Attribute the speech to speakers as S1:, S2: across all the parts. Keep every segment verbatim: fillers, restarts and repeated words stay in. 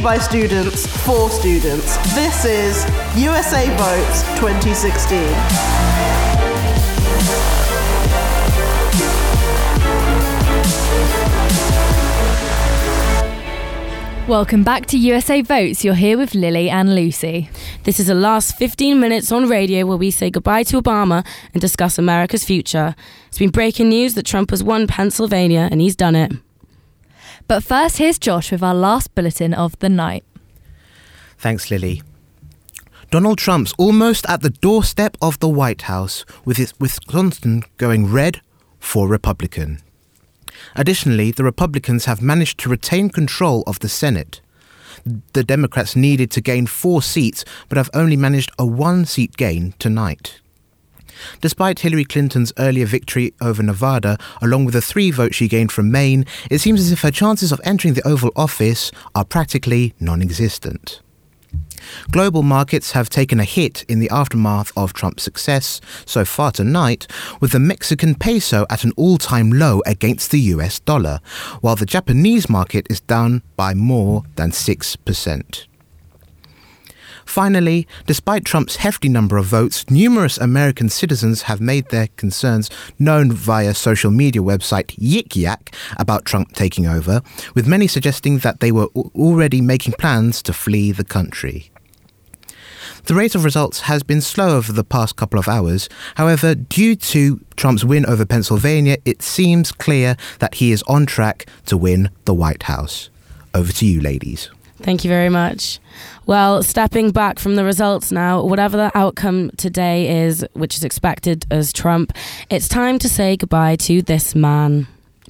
S1: by students, for students. This is U S A Votes twenty sixteen.
S2: Welcome back to U S A Votes. You're here with Lily and Lucy.
S3: This is the last fifteen minutes on radio where we say goodbye to Obama and discuss America's future. It's been breaking news that Trump has won Pennsylvania and he's done it.
S2: But first, here's Josh with our last bulletin of the night.
S4: Thanks, Lily. Donald Trump's almost at the doorstep of the White House, with his Wisconsin going red for Republican. Additionally, the Republicans have managed to retain control of the Senate. The Democrats needed to gain four seats, but have only managed a one-seat gain tonight. Despite Hillary Clinton's earlier victory over Nevada, along with the three votes she gained from Maine, it seems as if her chances of entering the Oval Office are practically non-existent. Global markets have taken a hit in the aftermath of Trump's success so far tonight, with the Mexican peso at an all-time low against the U S dollar, while the Japanese market is down by more than six percent. Finally, despite Trump's hefty number of votes, numerous American citizens have made their concerns known via social media website Yik Yak about Trump taking over, with many suggesting that they were already making plans to flee the country. The rate of results has been slow over the past couple of hours. However, due to Trump's win over Pennsylvania, it seems clear that he is on track to win the White House. Over to you, ladies.
S3: Thank you very much. Well, stepping back from the results now, whatever the outcome today is, which is expected as Trump, it's time to say goodbye to this man.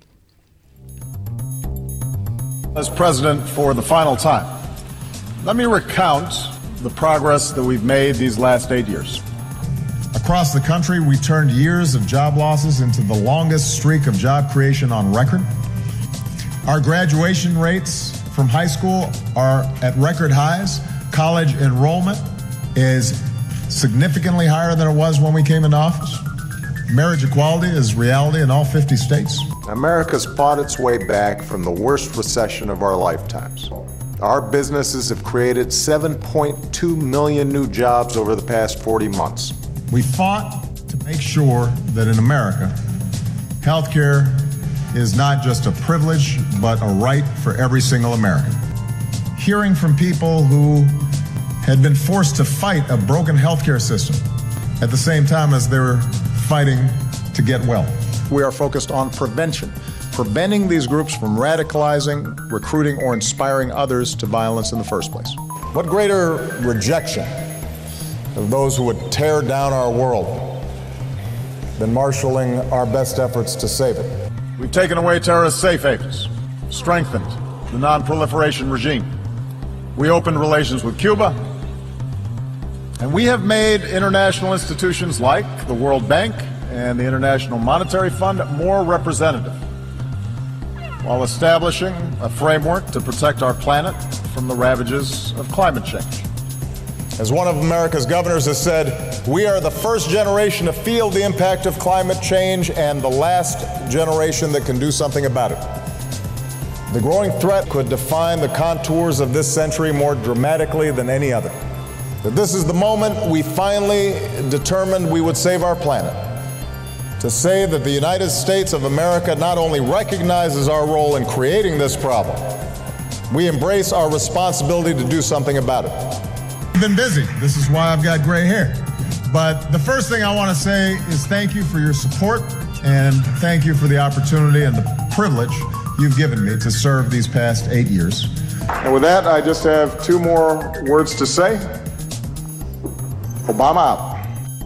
S5: As president for the final time, let me recount the progress that we've made these last eight years.
S6: Across the country, we turned years of job losses into the longest streak of job creation on record. Our graduation rates from high school are at record highs. College enrollment is significantly higher than it was when we came into office. Marriage equality is reality in all fifty states.
S7: America's fought its way back from the worst recession of our lifetimes. Our businesses have created seven point two million new jobs over the past forty months.
S6: We fought to make sure that in America, healthcare is not just a privilege, but a right for every single American. Hearing from people who had been forced to fight a broken healthcare system at the same time as they were fighting to get well.
S5: We are focused on prevention, preventing these groups from radicalizing, recruiting, or inspiring others to violence in the first place.
S6: What greater rejection of those who would tear down our world than marshaling our best efforts to save it?
S5: We've taken away terrorist safe havens, strengthened the non-proliferation regime. We opened relations with Cuba, and we have made international institutions like the World Bank and the International Monetary Fund more representative, while establishing a framework to protect our planet from the ravages of climate change.
S6: As one of America's governors has said, we are the first generation to feel the impact of climate change and the last generation that can do something about it. The growing threat could define the contours of this century more dramatically than any other. That this is the moment we finally determined we would save our planet. To say that the United States of America not only recognizes our role in creating this problem, we embrace our responsibility to do something about it. I've been busy. This is why I've got gray hair. But the first thing I want to say is thank you for your support and thank you for the opportunity and the privilege you've given me to serve these past eight years.
S5: And with that, I just have two more words to say. Obama out.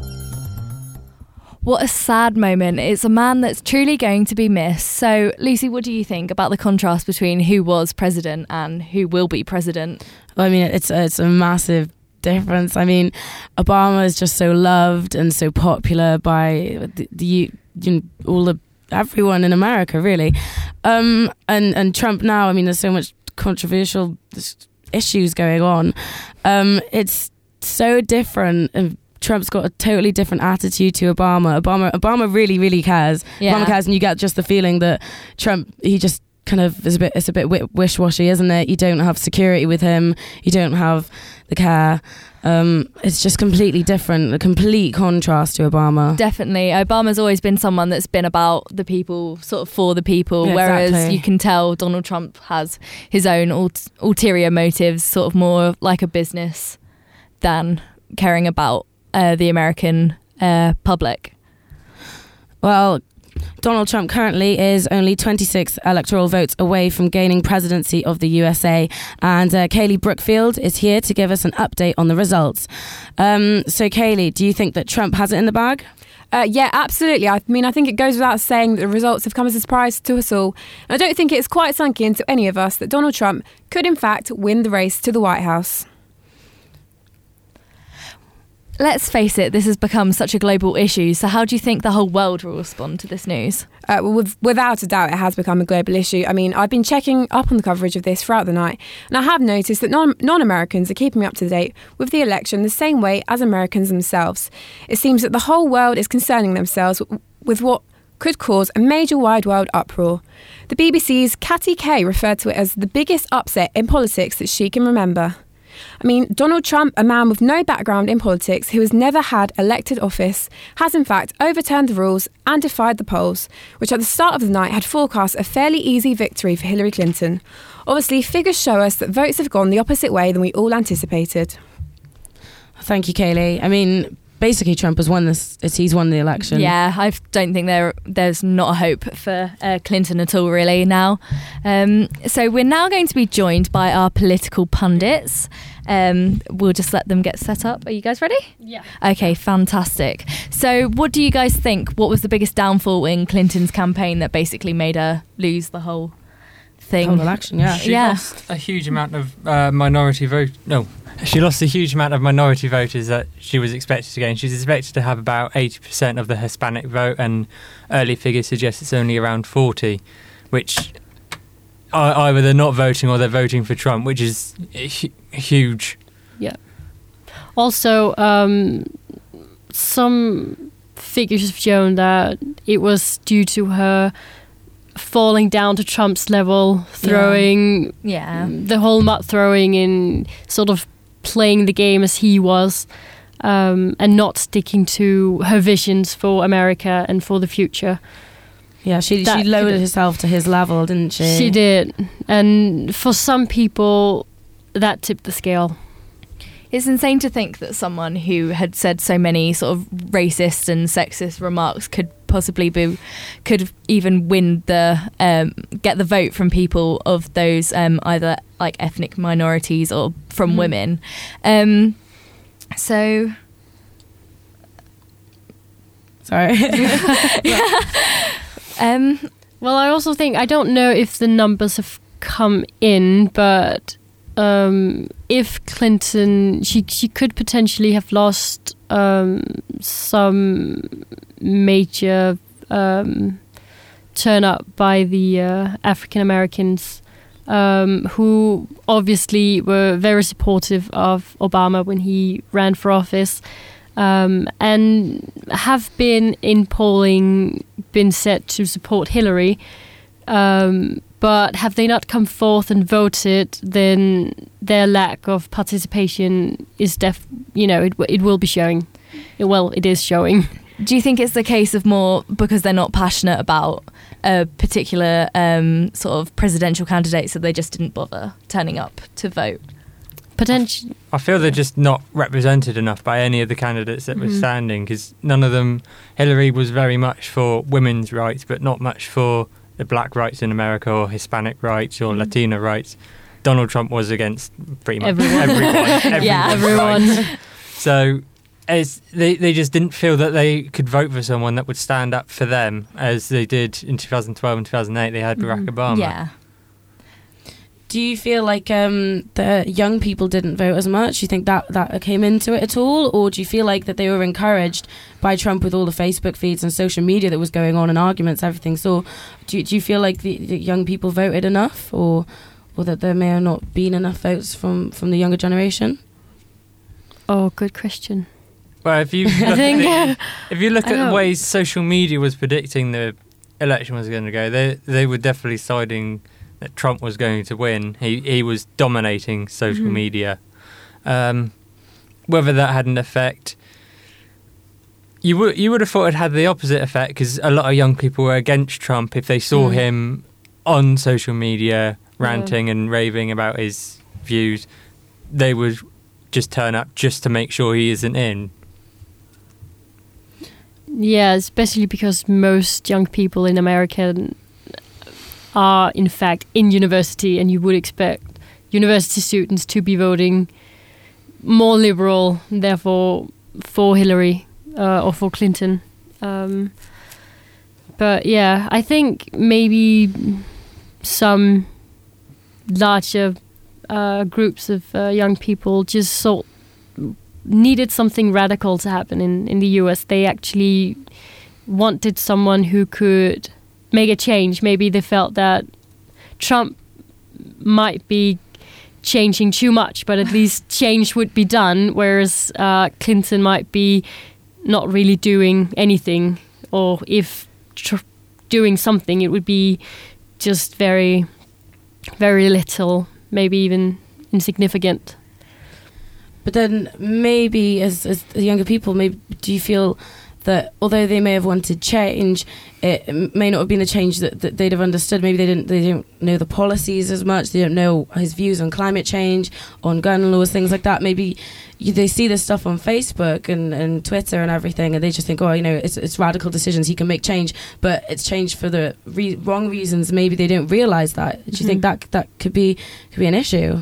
S2: What a sad moment. It's a man that's truly going to be missed. So, Lucy, what do you think about the contrast between who was president and who will be president?
S3: Well, I mean, it's it's a massive difference. I mean, Obama is just so loved and so popular by the, the you know, all the everyone in America, really. Um, and and Trump now, I mean, there's so much controversial issues going on. Um, it's so different. And Trump's got a totally different attitude to Obama. Obama, Obama really, really cares. Yeah. Obama cares, and you get just the feeling that Trump, he just kind of is a bit it's a bit wish-washy, isn't it? You don't have security with him, you don't have the care. Um, it's just completely different, a complete contrast to Obama.
S2: Definitely. Obama's always been someone that's been about the people, sort of for the people,
S3: Yeah,
S2: whereas
S3: exactly.
S2: you can tell Donald Trump has his own ult- ulterior motives, sort of more like a business than caring about uh, the American uh, public.
S3: Well, Donald Trump currently is only twenty-six electoral votes away from gaining presidency of the U S A, and uh, Kaylee Brookfield is here to give us an update on the results. Um, so, Kaylee, do you think that Trump has it in the bag?
S8: Uh, yeah, absolutely. I mean, I think it goes without saying that the results have come as a surprise to us all. And I don't think it's quite sunk in to any of us that Donald Trump could, in fact, win the race to the White House.
S2: Let's face it, this has become such a global issue. So how do you think the whole world will respond to this news?
S8: Uh, well, with, without a doubt, it has become a global issue. I mean, I've been checking up on the coverage of this throughout the night, and I have noticed that non- non-Americans are keeping up to date with the election the same way as Americans themselves. It seems that the whole world is concerning themselves w- with what could cause a major wide world uproar. The B B C's Katty Kay referred to it as the biggest upset in politics that she can remember. I mean, Donald Trump, a man with no background in politics who has never had elected office, has in fact overturned the rules and defied the polls, which at the start of the night had forecast a fairly easy victory for Hillary Clinton. Obviously, figures show us that votes have gone the opposite way than we all anticipated.
S3: Thank you, Kaylee. I mean, basically, Trump has won this. He's won the election.
S2: Yeah, I don't think there there's not a hope for uh, Clinton at all, really, now. Um, so we're now going to be joined by our political pundits. Um, we'll just let them get set up. Are you guys ready?
S9: Yeah.
S2: Okay, fantastic. So what do you guys think? What was the biggest downfall in Clinton's campaign that basically made her lose the whole thing?
S3: Whole election, yeah.
S9: She
S2: Yeah.
S9: lost a huge amount of uh, minority vote. No, she lost a huge amount of minority voters that she was expected to gain. She's expected to have about eighty percent of the Hispanic vote, and early figures suggest it's only around forty, which are either they're not voting or they're voting for Trump, which is hu- huge.
S10: Yeah. Also, um, some figures have shown that it was due to her falling down to Trump's level, throwing
S2: Yeah.
S10: the whole mud throwing in, sort of playing the game as he was, um, and not sticking to her visions for America and for the future.
S3: Yeah, she
S10: That
S3: she lowered
S10: could-
S3: herself to his level, didn't she?
S10: She did. And for some people, that tipped the scale.
S2: It's insane to think that someone who had said so many sort of racist and sexist remarks could possibly be, could even win the, um, get the vote from people of those um, either like ethnic minorities or from
S10: Mhm.
S2: women. Um, so,
S3: Sorry.
S2: um,
S10: Well, I also think, I don't know if the numbers have come in, but um, if Clinton, she she could potentially have lost um, some major um, turn up by the uh, African Americans, um, who obviously were very supportive of Obama when he ran for office, um, and have been in polling been set to support Hillary. Um, but have they not come forth and voted, then their lack of participation is def, you know, it it will be showing. Well, it is showing.
S2: do you think it's the case of more because they're not passionate about a particular um, sort of presidential candidate, so they just didn't bother turning up to vote?
S10: Potentially.
S9: I feel they're just not represented enough by any of the candidates that were
S10: Mhm.
S9: standing, because none of them. Hillary was very much for women's rights, but not much for the black rights in America or Hispanic rights or Latino rights. Donald Trump was against pretty much
S10: Everyone.
S9: everyone.
S2: Yeah,
S10: everyone.
S9: rights. So it's, they they just didn't feel that they could vote for someone that would stand up for them, as they did in two thousand twelve and two thousand eight. They had Barack
S10: Mhm.
S9: Obama.
S2: Yeah.
S3: Do you feel like um, the young people didn't vote as much? Do you think that, that came into it at all? Or do you feel like that they were encouraged by Trump with all the Facebook feeds and social media that was going on and arguments, everything? So do you, do you feel like the, the young people voted enough, or or that there may have not been enough votes from, from the younger generation?
S10: Oh, good question.
S9: Well, if you look
S10: I think,
S9: at the, if you look
S10: I
S9: at the
S10: don't-
S9: ways social media was predicting the election was going to go, they they were definitely siding that Trump was going to win. He he was dominating social
S10: Mhm.
S9: media. Um, whether that had an effect, you would you would have thought it had the opposite effect, because a lot of young people were against Trump. If they saw
S10: Mm.
S9: him on social media ranting and raving about his views, they would just turn up just to make sure he isn't in.
S10: Yeah, especially because most young people in America are in fact in university, and you would expect university students to be voting more liberal, therefore for Hillary uh, or for Clinton. Um, but yeah, I think maybe some larger uh, groups of uh, young people just sort needed something radical to happen in, in the U S. They actually wanted someone who could make a change. Maybe they felt that Trump might be changing too much, but at least change would be done, whereas uh, Clinton might be not really doing anything, or if tr- doing something, it would be just very, very little, maybe even insignificant.
S3: But then maybe as, as younger people, maybe do you feel that although they may have wanted change, it may not have been the change that, that they'd have understood? Maybe they didn't they didn't know the policies as much. They don't know his views on climate change, on gun laws, things like that. Maybe you, they see this stuff on Facebook and, and Twitter and everything, and they just think, oh, you know, it's it's radical decisions. He can make change, but it's change for the re- wrong reasons. Maybe they don't realise that. Do you
S10: Mm-hmm.
S3: think that that could be could be an issue?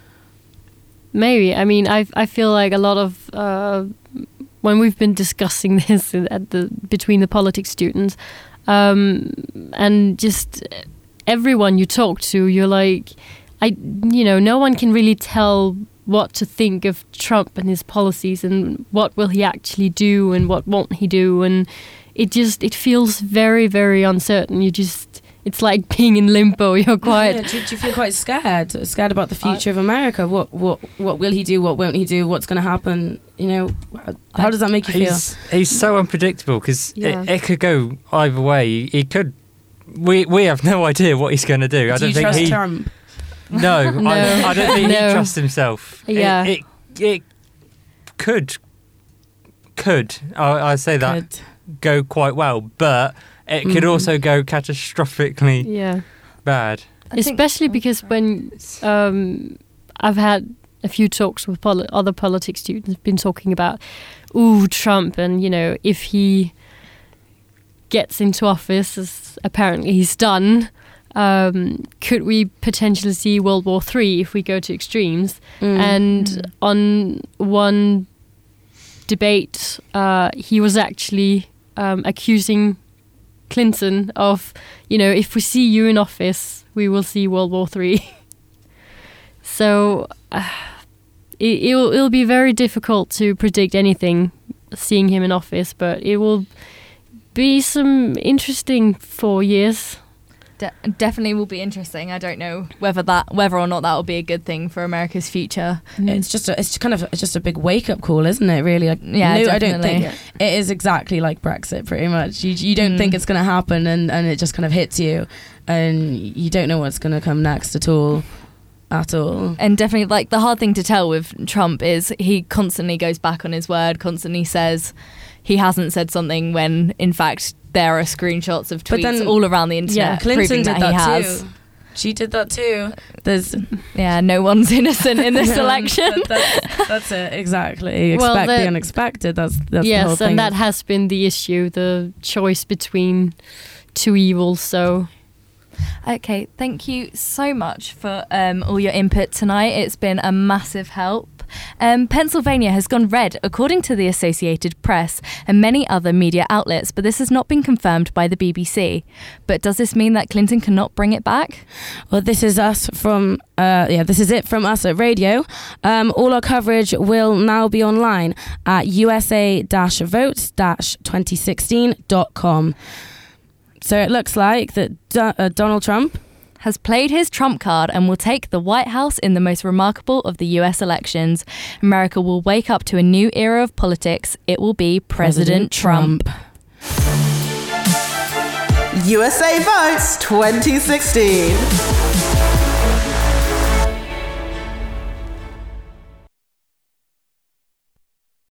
S10: Maybe. I mean, I I feel like a lot of uh, when we've been discussing this at the between the politics students, um, and just everyone you talk to, you're like, I you know, no one can really tell what to think of Trump and his policies, and what will he actually do and what won't he do, and it just it feels very, very uncertain. You just It's like being in limbo. You're quite.
S3: Yeah, do, do you feel quite scared? Scared about the future I, of America? What what what will he do? What won't he do? What's going to happen? You know, how does that make you
S9: he's,
S3: feel?
S9: He's so unpredictable, because
S10: Yeah.
S9: it, it could go either way. He could. We we have no idea what he's going to do. I
S3: do
S9: don't
S3: you
S9: think
S3: trust
S9: he.
S3: Trump?
S9: No,
S10: No.
S9: I, I don't think
S10: No.
S9: he trusts himself.
S10: Yeah.
S9: It it, it could could I, I say that
S3: Could.
S9: go quite well, but it could
S3: Mm.
S9: also go catastrophically
S10: Yeah.
S9: bad.
S2: I think-
S10: Especially because when um, I've had a few talks with poli- other politics students, been talking about, ooh, Trump, and you know, if he gets into office, as apparently he's done, um, could we potentially see World War Three if we go to extremes?
S3: Mm.
S10: And
S2: Mm.
S10: on one debate, uh, he was actually um, accusing Clinton of, you know, if we see you in office, we will see World War Three. So uh, it, it'll, it'll be very difficult to predict anything seeing him in office, but it will be some interesting four years.
S2: De- definitely will be interesting. I don't know whether that, whether or not that will be a good thing for America's future.
S3: It's just a, it's kind of it's just a big wake up call, isn't it? Really, like,
S2: Yeah,
S3: no, I don't
S2: definitely.
S3: think it is exactly like Brexit. Pretty much, you you don't
S2: Mm.
S3: think it's going to happen, and, and it just kind of hits you, and you don't know what's going to come next at all, at all.
S2: And definitely, like, the hard thing to tell with Trump is he constantly goes back on his word, constantly says he hasn't said something when, in fact, there are screenshots of
S3: But
S2: tweets
S3: then-
S2: all around the internet
S3: Yeah, Clinton
S2: proving
S3: did
S2: that,
S3: that,
S2: he has.
S3: too. She did that too. There's
S2: Yeah, no one's innocent in this
S3: Yeah,
S2: election.
S3: that- that's, that's it exactly.
S10: Well,
S3: Expect the,
S10: the-
S3: unexpected. That's that's the whole
S10: Yes,
S3: thing.
S10: and that has been the issue, the choice between two evils. So
S2: Okay, thank you so much for um, all your input tonight. It's been a massive help. Um, Pennsylvania has gone red, according to the Associated Press and many other media outlets, but this has not been confirmed by the B B C. But does this mean that Clinton cannot bring it back?
S3: Well, this is us from, uh, yeah, this is it from us at radio. Um, all our coverage will now be online at u s a dash votes dash twenty sixteen dot com. So it looks like that Do- uh, Donald Trump
S2: has played his trump card and will take the White House in the most remarkable of the U S elections. America will wake up to a new era of politics. It will be President,
S3: President
S2: Trump.
S3: Trump.
S1: U S A Votes twenty sixteen.